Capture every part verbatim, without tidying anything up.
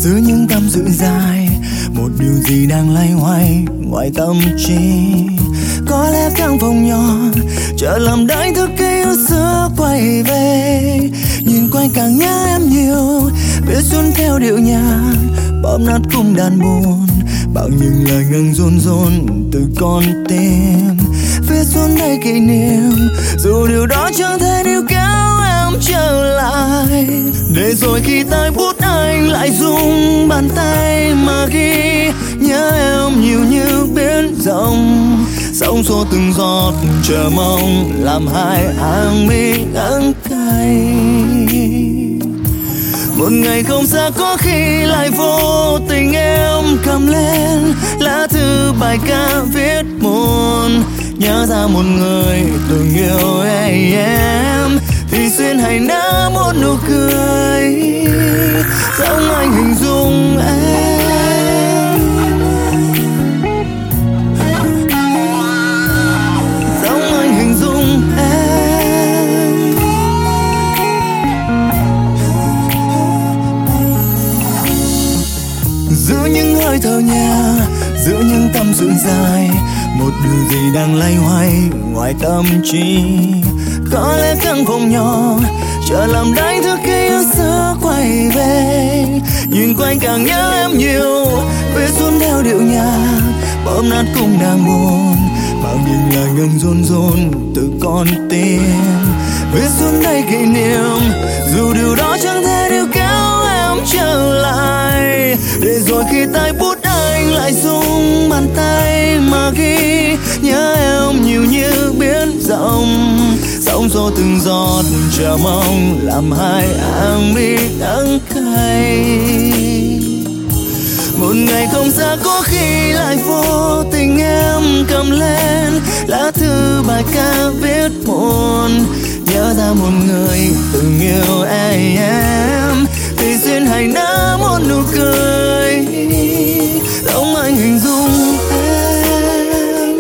Giữa những tâm sự dài, một điều gì đang lay hoay ngoài tâm trí. Có lẽ căn phòng nhỏ chợt làm đánh thức ký ức xưa quay về. Nhìn quanh càng nhớ em nhiều, biết xuân theo điệu nhạc bóp nát cung đàn buồn bằng những lời ngừng run run từ con tim. Viết xuống đây kỷ niệm, dù điều đó chẳng thể níu kéo em trở lại. Để rồi khi tay bút anh lại rung bàn tay mà ghi nhớ em nhiều như biển rộng. Sóng xô từng giọt chờ mong làm hai hàng mi đắng cay. Một ngày không xa có khi lại vô tình em cầm lên lá thư bài ca viết buồn. Nhớ ra một người từng yêu em thì xuyên hay nở một nụ cười. Giống anh hình dung em, giống anh hình dung em. Giữa những hơi thở nhà, giữa những tâm sự dài, một điều gì đang lay hoay ngoài tâm trí. Có lẽ căn phòng nhỏ chợt làm đánh thức ký ức xưa quay về. Nhìn quanh càng nhớ em nhiều, viết xuống theo điệu nhạc bóp nát cung đàn buồn bằng những lời ngừng run run từ con tim. Viết xuống đây kỷ niệm, dù điều đó chẳng thể níu kéo em trở lại. Để rồi khi tay bút anh lại rung bàn tay mà ghi nhớ em nhiều như biển rộng. Sóng xô từng giọt chờ mong làm hai hàng mi đắng cay. Một ngày không xa có khi lại vô tình em cầm lên lá thư bài ca viết buồn. Nhớ ra một người từng yêu em thì duyên hay nở một nụ cười. Giống anh hình dung em,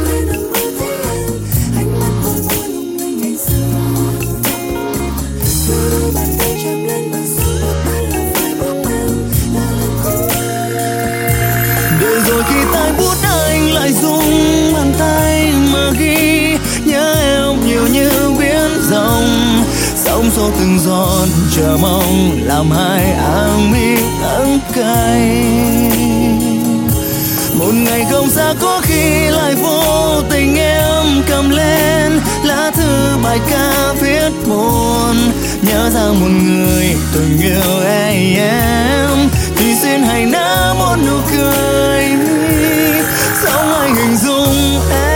để rồi khi tay bút anh lại rung bàn tay mà ghi nhớ em nhiều như biển rộng. Sóng xô từng giọt chờ mong làm hai hàng mi đắng cay. Một ngày không xa có khi lại vô tình em cầm lên lá thư bài ca viết buồn. Nhớ ra một người từng yêu em thì xin hãy nở một nụ cười. Giống anh hình dung em.